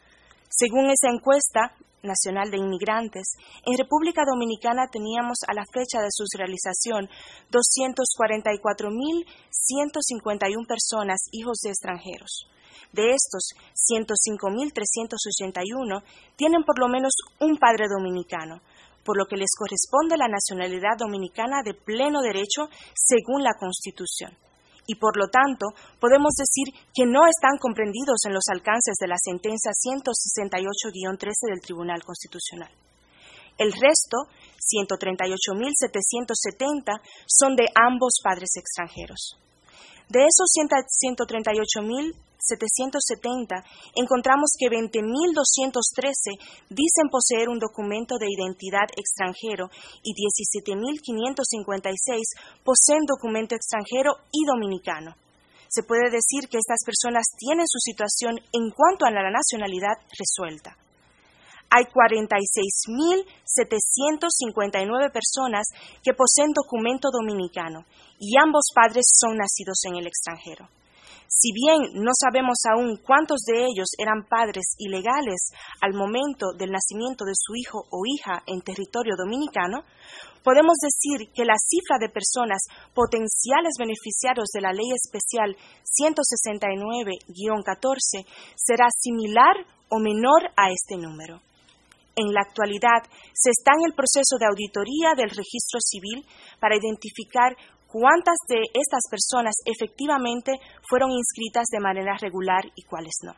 Según esa encuesta nacional de inmigrantes, en República Dominicana teníamos a la fecha de su realización doscientos cuarenta y cuatro mil ciento cincuenta y una personas hijos de extranjeros. De estos, ciento cinco mil trescientos ochenta y uno tienen por lo menos un padre dominicano, por lo que les corresponde la nacionalidad dominicana de pleno derecho según la Constitución. Y por lo tanto, podemos decir que no están comprendidos en los alcances de la sentencia ciento sesenta y ocho guion trece del Tribunal Constitucional. El resto, ciento treinta y ocho mil setecientos setenta, son de ambos padres extranjeros. De esos ciento treinta y ocho mil setecientos setenta, encontramos que veinte mil doscientos trece dicen poseer un documento de identidad extranjero y diecisiete mil quinientos cincuenta y seis poseen documento extranjero y dominicano. Se puede decir que estas personas tienen su situación en cuanto a la nacionalidad resuelta. Hay cuarenta y seis mil setecientos cincuenta y nueve personas que poseen documento dominicano y ambos padres son nacidos en el extranjero. Si bien no sabemos aún cuántos de ellos eran padres ilegales al momento del nacimiento de su hijo o hija en territorio dominicano, podemos decir que la cifra de personas potenciales beneficiarios de la Ley Especial ciento sesenta y nueve guion catorce será similar o menor a este número. En la actualidad, se está en el proceso de auditoría del registro civil para identificar cuántas de estas personas efectivamente fueron inscritas de manera regular y cuáles no.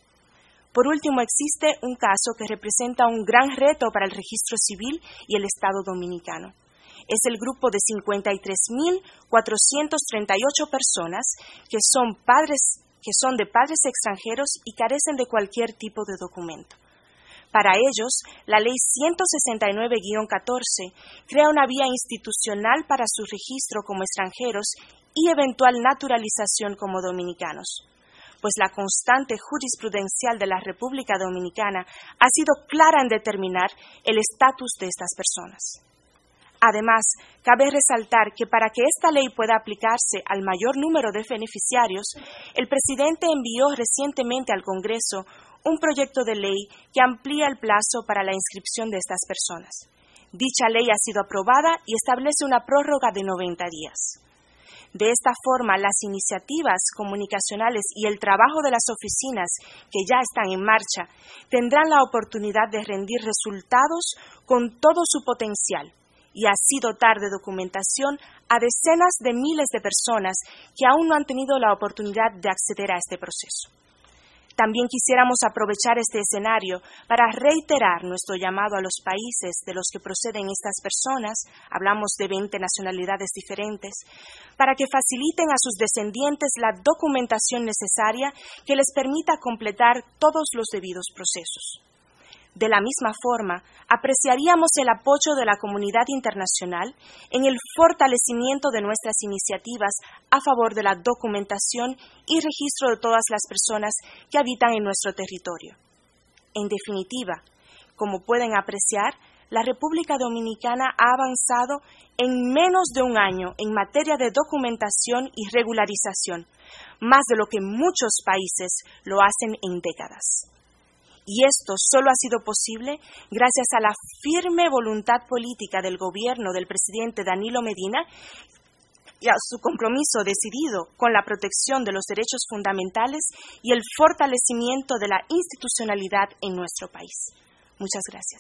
Por último, existe un caso que representa un gran reto para el registro civil y el Estado dominicano. Es el grupo de cincuenta y tres mil cuatrocientas treinta y ocho personas que son, padres, que son de padres extranjeros y carecen de cualquier tipo de documento. Para ellos, la Ley ciento sesenta y nueve guion catorce crea una vía institucional para su registro como extranjeros y eventual naturalización como dominicanos. pues la constante jurisprudencial de la República Dominicana ha sido clara en determinar el estatus de estas personas. Además, cabe resaltar que para que esta ley pueda aplicarse al mayor número de beneficiarios, el presidente envió recientemente al Congreso un proyecto de ley que amplía el plazo para la inscripción de estas personas. Dicha ley ha sido aprobada y establece una prórroga de noventa días. De esta forma, las iniciativas comunicacionales y el trabajo de las oficinas que ya están en marcha tendrán la oportunidad de rendir resultados con todo su potencial y así dotar de documentación a decenas de miles de personas que aún no han tenido la oportunidad de acceder a este proceso. También quisiéramos aprovechar este escenario para reiterar nuestro llamado a los países de los que proceden estas personas, hablamos de veinte nacionalidades diferentes, para que faciliten a sus descendientes la documentación necesaria que les permita completar todos los debidos procesos. De la misma forma, apreciaríamos el apoyo de la comunidad internacional en el fortalecimiento de nuestras iniciativas a favor de la documentación y registro de todas las personas que habitan en nuestro territorio. En definitiva, como pueden apreciar, la República Dominicana ha avanzado en menos de un año en materia de documentación y regularización, más de lo que muchos países lo hacen en décadas. Y esto solo ha sido posible gracias a la firme voluntad política del gobierno del presidente Danilo Medina y a su compromiso decidido con la protección de los derechos fundamentales y el fortalecimiento de la institucionalidad en nuestro país. Muchas gracias.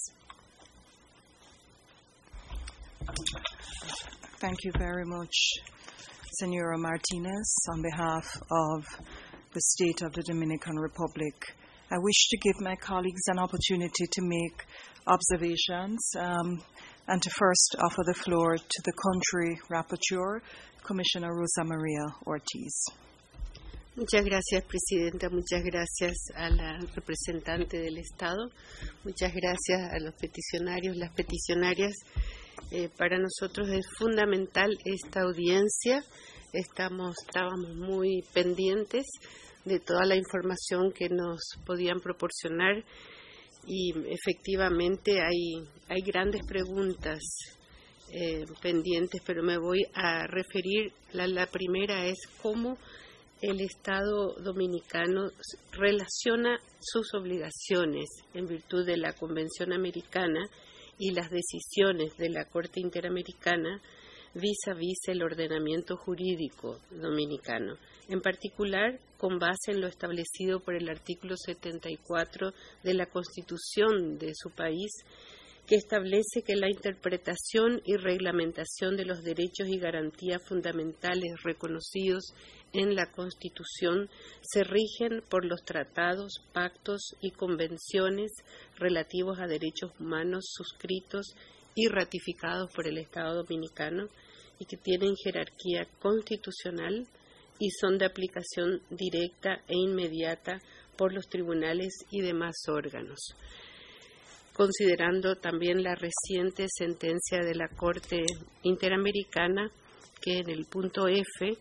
Thank you very much, Señora Martinez, on behalf of the State of the Dominican Republic. I wish to give my colleagues an opportunity to make observations um, and to first offer the floor to the country rapporteur, Commissioner Rosa Maria Ortiz. Muchas gracias, Presidenta. Muchas gracias a la representante del Estado. Muchas gracias a los peticionarios, las peticionarias. Eh, para nosotros es fundamental esta audiencia. Estamos, estábamos muy pendientes de toda la información que nos podían proporcionar y efectivamente hay, hay grandes preguntas eh, pendientes, pero me voy a referir, la, la primera es cómo el Estado dominicano relaciona sus obligaciones en virtud de la Convención Americana y las decisiones de la Corte Interamericana vis a vis el ordenamiento jurídico dominicano, en particular con base en lo establecido por el artículo setenta y cuatro de la Constitución de su país, que establece que la interpretación y reglamentación de los derechos y garantías fundamentales reconocidos en la Constitución se rigen por los tratados, pactos y convenciones relativos a derechos humanos suscritos y ratificados por el Estado dominicano y que tienen jerarquía constitucional y son de aplicación directa e inmediata por los tribunales y demás órganos. Considerando también la reciente sentencia de la Corte Interamericana, que en el punto F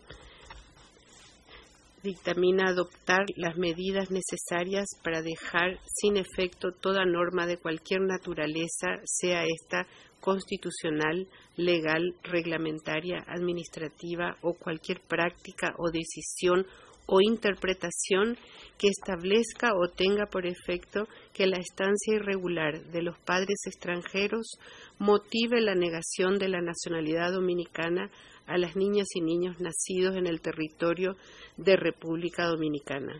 dictamina adoptar las medidas necesarias para dejar sin efecto toda norma de cualquier naturaleza, sea esta constitucional, legal, reglamentaria, administrativa o cualquier práctica o decisión o interpretación que establezca o tenga por efecto que la estancia irregular de los padres extranjeros motive la negación de la nacionalidad dominicana a las niñas y niños nacidos en el territorio de República Dominicana.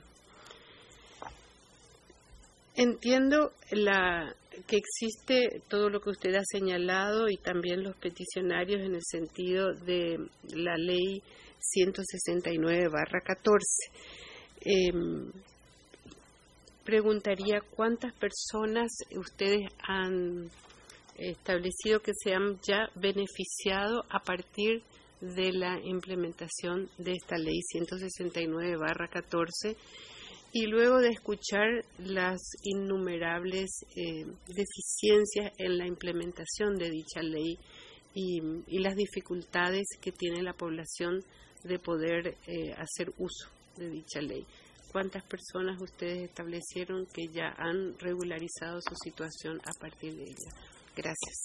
Entiendo la, que existe todo lo que usted ha señalado y también los peticionarios en el sentido de la ley ciento sesenta y nueve barra catorce. Eh, preguntaría cuántas personas ustedes han establecido que se han ya beneficiado a partir de la implementación de esta ley ciento sesenta y nueve barra catorce y luego de escuchar las innumerables eh, deficiencias en la implementación de dicha ley y, y las dificultades que tiene la población de poder eh, hacer uso de dicha ley. cuántas personas ustedes establecieron que ya han regularizado su situación a partir de ella. Gracias.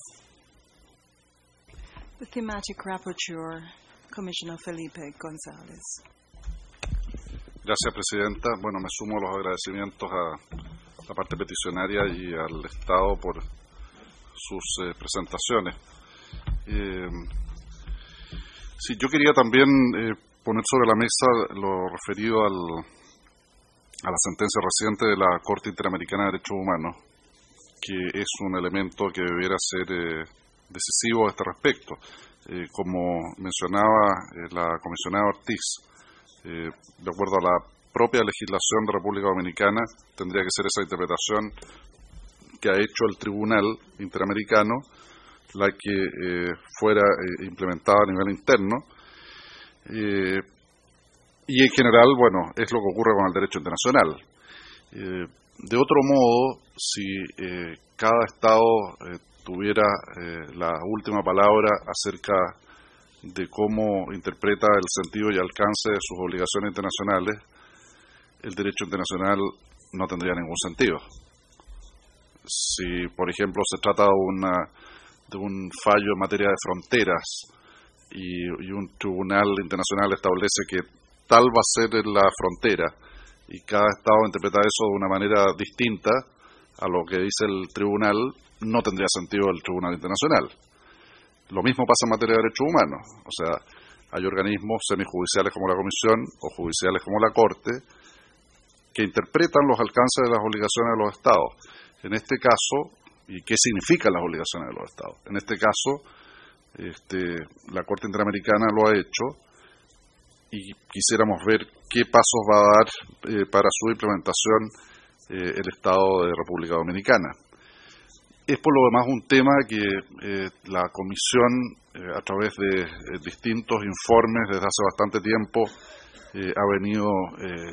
The thematic rapporteur, Commissioner Felipe González. Gracias, Presidenta. Bueno, me sumo a los agradecimientos a la parte peticionaria y al Estado por sus eh, presentaciones. Eh, sí, yo quería también eh, poner sobre la mesa lo referido al, a la sentencia reciente de la Corte Interamericana de Derechos Humanos, que es un elemento que debiera ser eh, decisivo a este respecto. Eh, como mencionaba eh, la comisionada Ortiz, eh, de acuerdo a la propia legislación de República Dominicana, tendría que ser esa interpretación que ha hecho el Tribunal Interamericano la que eh, fuera eh, implementada a nivel interno. Eh, y en general, bueno, es lo que ocurre con el derecho internacional. Eh, de otro modo, si eh, cada Estado eh, tuviera eh, la última palabra acerca de cómo interpreta el sentido y alcance de sus obligaciones internacionales, el derecho internacional no tendría ningún sentido. Si, por ejemplo, se trata de, una, de un fallo en materia de fronteras y, y un tribunal internacional establece que tal va a ser la frontera y cada Estado interpreta eso de una manera distinta a lo que dice el tribunal, no tendría sentido el tribunal internacional. Lo mismo pasa en materia de derechos humanos. O sea, hay organismos semijudiciales como la Comisión o judiciales como la Corte que interpretan los alcances de las obligaciones de los Estados. En este caso, ¿y qué significan las obligaciones de los Estados? En este caso, este, la Corte Interamericana lo ha hecho y quisiéramos ver qué pasos va a dar eh, para su implementación eh, el Estado de República Dominicana. Es por lo demás un tema que eh, la Comisión, eh, a través de eh, distintos informes desde hace bastante tiempo, eh, ha venido eh,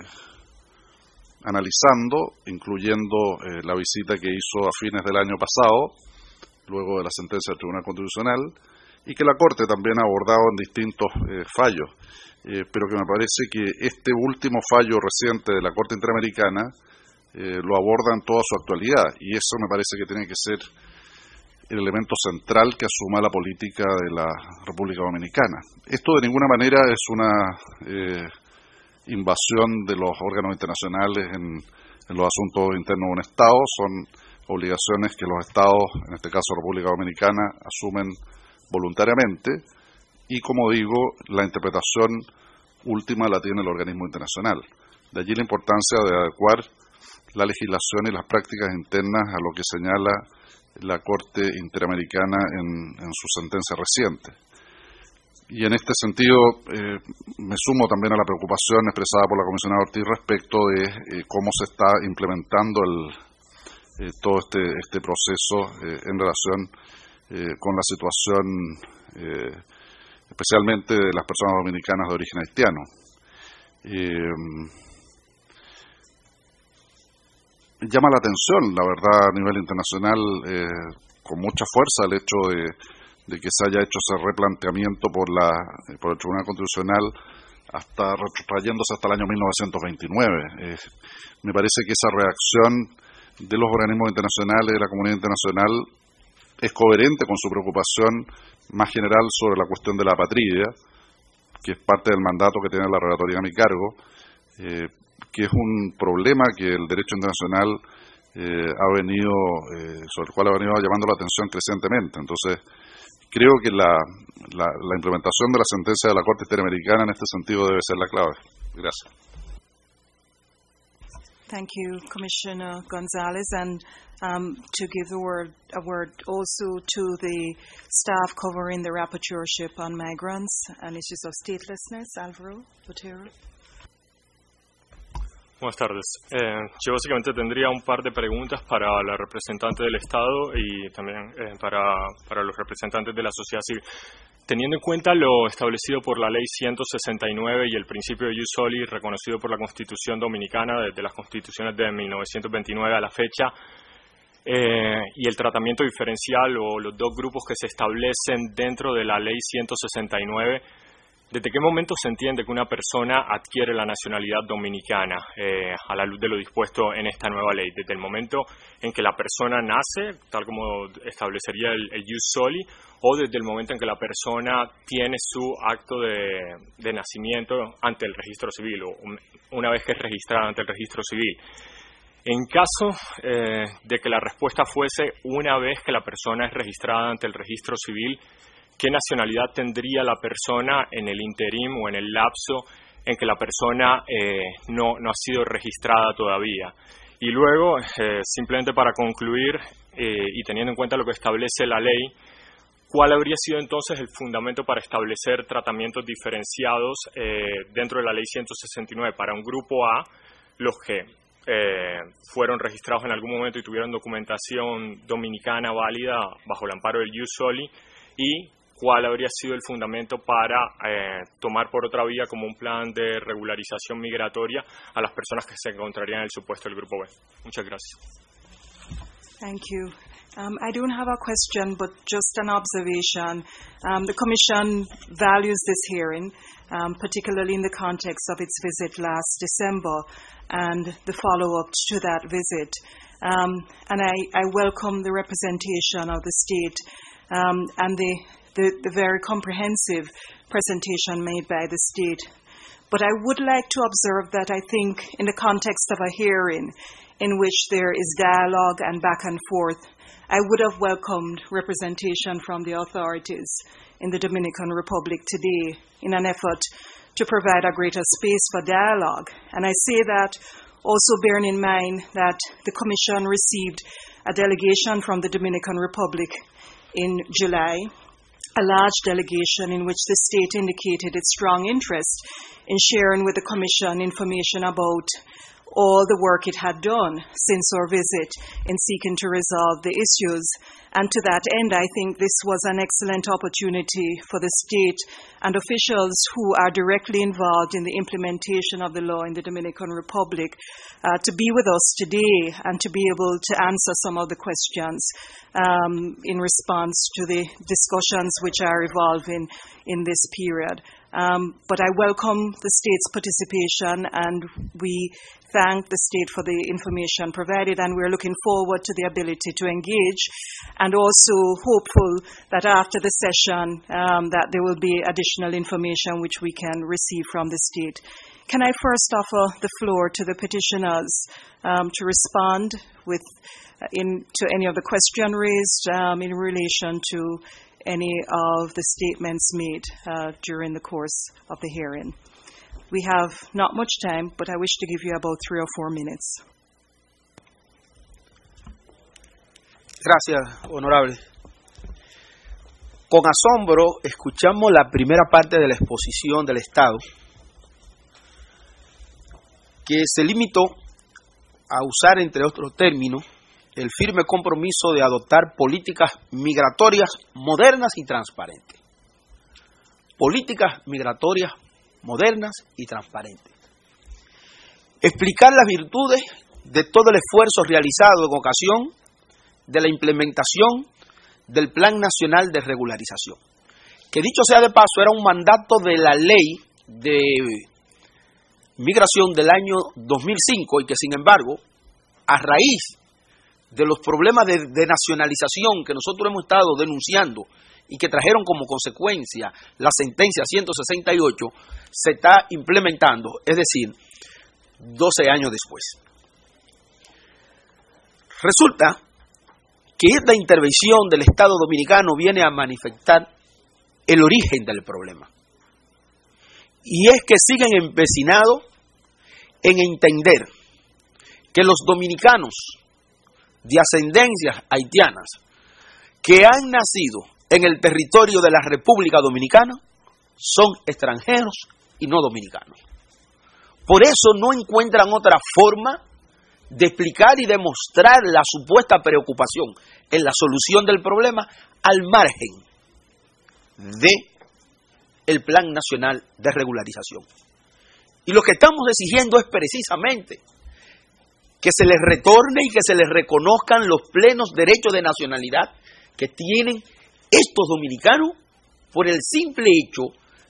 analizando, incluyendo eh, la visita que hizo a fines del año pasado, luego de la sentencia del Tribunal Constitucional, y que la Corte también ha abordado en distintos eh, fallos. Eh, pero que me parece que este último fallo reciente de la Corte Interamericana eh, lo aborda en toda su actualidad, y eso me parece que tiene que ser el elemento central que asuma la política de la República Dominicana. Esto de ninguna manera es una eh, invasión de los órganos internacionales en, en los asuntos internos de un Estado. Son obligaciones que los Estados, en este caso República Dominicana, asumen voluntariamente, y como digo, la interpretación última la tiene el organismo internacional. De allí la importancia de adecuar la legislación y las prácticas internas a lo que señala la Corte Interamericana en, en su sentencia reciente. Y en este sentido eh, me sumo también a la preocupación expresada por la comisionada Ortiz respecto de eh, cómo se está implementando el, eh, todo este, este proceso eh, en relación eh, con la situación eh, especialmente de las personas dominicanas de origen haitiano. Eh, llama la atención, la verdad, a nivel internacional, eh, con mucha fuerza el hecho de, de que se haya hecho ese replanteamiento por, la, por el Tribunal Constitucional hasta retrayéndose hasta el año mil novecientos veintinueve. Eh, me parece que esa reacción de los organismos internacionales, de la comunidad internacional, es coherente con su preocupación más general sobre la cuestión de la apatridia, que es parte del mandato que tiene la relatoría a mi cargo, eh, que es un problema que el derecho internacional eh, ha venido, eh, sobre el cual ha venido llamando la atención crecientemente. Entonces, creo que la, la, la implementación de la sentencia de la Corte Interamericana en este sentido debe ser la clave. Gracias. Thank you, Commissioner Gonzalez, and um, to give the word, a word also to the staff covering the rapporteurship on migrants and issues of statelessness, Álvaro Botero. Buenas tardes. Eh, yo básicamente tendría un par de preguntas para la representante del Estado y también eh, para, para los representantes de la sociedad civil. Teniendo en cuenta lo establecido por la Ley ciento sesenta y nueve y el principio de jus soli reconocido por la Constitución Dominicana desde las constituciones de mil novecientos veintinueve a la fecha, eh, y el tratamiento diferencial o los dos grupos que se establecen dentro de la Ley ciento sesenta y nueve, ¿desde qué momento se entiende que una persona adquiere la nacionalidad dominicana eh, a la luz de lo dispuesto en esta nueva ley? ¿Desde el momento en que la persona nace, tal como establecería el, el ius soli, o desde el momento en que la persona tiene su acto de, de nacimiento ante el registro civil, o una vez que es registrada ante el registro civil? En caso eh, de que la respuesta fuese una vez que la persona es registrada ante el registro civil, ¿qué nacionalidad tendría la persona en el interim o en el lapso en que la persona eh, no, no ha sido registrada todavía? Y luego, eh, simplemente para concluir, eh, y teniendo en cuenta lo que establece la ley, ¿cuál habría sido entonces el fundamento para establecer tratamientos diferenciados eh, dentro de la ley ciento sesenta y nueve para un grupo A, los que eh, fueron registrados en algún momento y tuvieron documentación dominicana válida bajo el amparo del ius soli, y cuál habría sido el fundamento para eh, tomar por otra vía como un plan de regularización migratoria a las personas que se encontrarían en el supuesto del Grupo B? Muchas gracias. Thank you. Um, I don't have a question, but just an observation. Um, the Commission values this hearing, um, particularly in the context of its visit last December and the follow-up to that visit. Um, and I, I welcome the representation of the state um, and the, the, the very comprehensive presentation made by the state. But I would like to observe that I think in the context of a hearing in which there is dialogue and back and forth, I would have welcomed representation from the authorities in the Dominican Republic today in an effort to provide a greater space for dialogue. And I say that also bearing in mind that the Commission received a delegation from the Dominican Republic in July, a large delegation in which the state indicated its strong interest in sharing with the Commission information about all the work it had done since our visit in seeking to resolve the issues. And to that end, I think this was an excellent opportunity for the state and officials who are directly involved in the implementation of the law in the Dominican Republic uh, to be with us today and to be able to answer some of the questions um, in response to the discussions which are evolving in this period. Um, but I welcome the state's participation, and we thank the state for the information provided, and we're looking forward to the ability to engage, and also hopeful that after the session um, that there will be additional information which we can receive from the state. Can I first offer the floor to the petitioners um, to respond with uh, in to any of the question raised um, in relation to any of the statements made uh, during the course of the hearing. We have not much time, but I wish to give you about three or four minutes. Gracias, honorable. Con asombro escuchamos la primera parte de la exposición del Estado, que se limitó a usar, entre otros términos, el firme compromiso de adoptar políticas migratorias modernas y transparentes. Políticas migratorias modernas y transparentes. Explicar las virtudes de todo el esfuerzo realizado en ocasión de la implementación del Plan Nacional de Regularización, que dicho sea de paso era un mandato de la Ley de Migración del año dos mil cinco y que, sin embargo, a raíz de los problemas de, de nacionalización que nosotros hemos estado denunciando y que trajeron como consecuencia la sentencia ciento sesenta y ocho, se está implementando, es decir, doce años después. Resulta que esta intervención del Estado Dominicano viene a manifestar el origen del problema. Y es que siguen empecinados en entender que los dominicanos de ascendencias haitianas que han nacido en el territorio de la República Dominicana son extranjeros y no dominicanos. Por eso no encuentran otra forma de explicar y demostrar la supuesta preocupación en la solución del problema al margen de el Plan Nacional de Regularización. Y lo que estamos exigiendo es precisamente que se les retorne y que se les reconozcan los plenos derechos de nacionalidad que tienen estos dominicanos por el simple hecho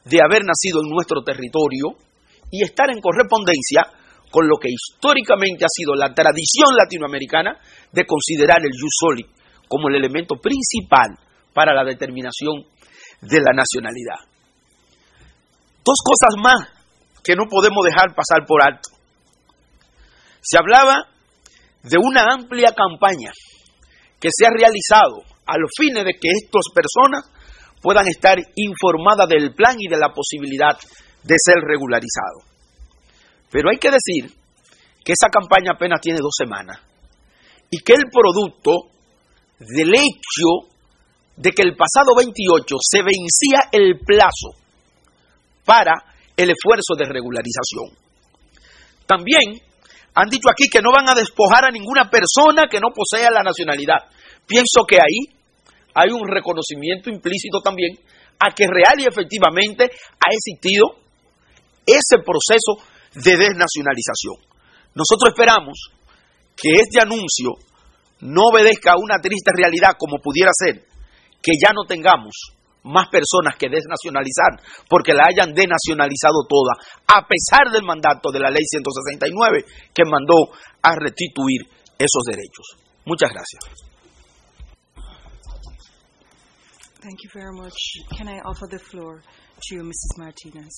de haber nacido en nuestro territorio y estar en correspondencia con lo que históricamente ha sido la tradición latinoamericana de considerar el jus soli como el elemento principal para la determinación de la nacionalidad. Dos cosas más que no podemos dejar pasar por alto. Se hablaba de una amplia campaña que se ha realizado a los fines de que estas personas puedan estar informadas del plan y de la posibilidad de ser regularizados. Pero hay que decir que esa campaña apenas tiene dos semanas y que el producto del hecho de que el pasado veintiocho se vencía el plazo para el esfuerzo de regularización. También han dicho aquí que no van a despojar a ninguna persona que no posea la nacionalidad. Pienso que ahí hay un reconocimiento implícito también a que real y efectivamente ha existido ese proceso de desnacionalización. Nosotros esperamos que este anuncio no obedezca a una triste realidad como pudiera ser que ya no tengamos más personas que desnacionalizar porque la hayan denacionalizado toda, a pesar del mandato de la ley ciento sesenta y nueve que mandó a restituir esos derechos. Muchas gracias. Thank you very much. Can I offer the floor to you, Missus Martinez?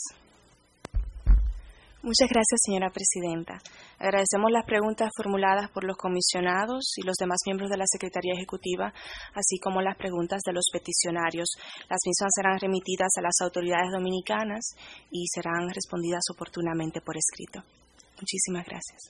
Muchas gracias, señora presidenta. Agradecemos las preguntas formuladas por los comisionados y los demás miembros de la Secretaría Ejecutiva, así como las preguntas de los peticionarios. Las mismas serán remitidas a las autoridades dominicanas y serán respondidas oportunamente por escrito. Muchísimas gracias.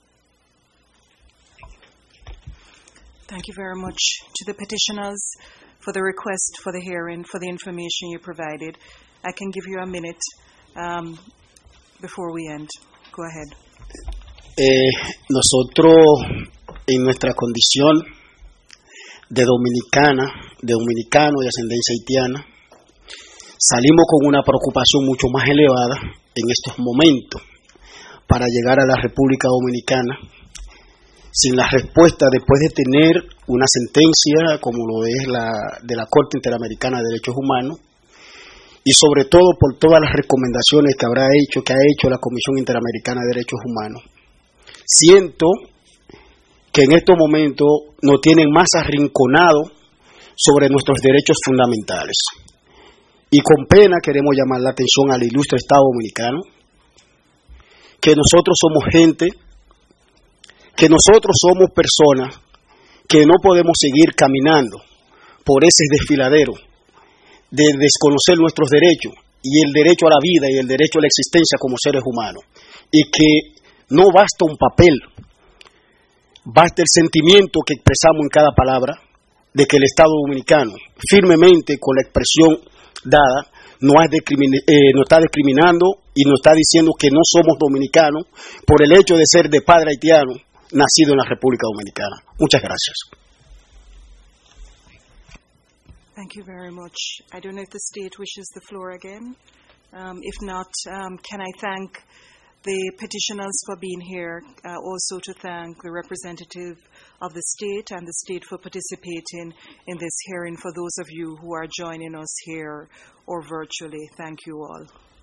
Thank you very much to the petitioners for the request for the hearing, for the information you provided. I can give you a minute um, before we end. Go ahead. Eh, nosotros, en nuestra condición de dominicana, de dominicano de ascendencia haitiana, salimos con una preocupación mucho más elevada en estos momentos para llegar a la República Dominicana sin la respuesta después de tener una sentencia como lo es la de la Corte Interamericana de Derechos Humanos y sobre todo por todas las recomendaciones que habrá hecho, que ha hecho la Comisión Interamericana de Derechos Humanos. Siento que en estos momentos nos tienen más arrinconados sobre nuestros derechos fundamentales. Y con pena queremos llamar la atención al ilustre Estado Dominicano, que nosotros somos gente, que nosotros somos personas que no podemos seguir caminando por ese desfiladero de desconocer nuestros derechos y el derecho a la vida y el derecho a la existencia como seres humanos, y que no basta un papel, basta el sentimiento que expresamos en cada palabra de que el Estado Dominicano, firmemente con la expresión dada, nos, eh, nos está discriminando y nos está diciendo que no somos dominicanos por el hecho de ser de padre haitiano, nacido en la República Dominicana. Muchas gracias. Thank you very much. I don't know if the state wishes the floor again. Um, if not, um, can I thank the petitioners for being here, uh, also to thank the representative of the state and the state for participating in this hearing. For those of you who are joining us here or virtually, thank you all.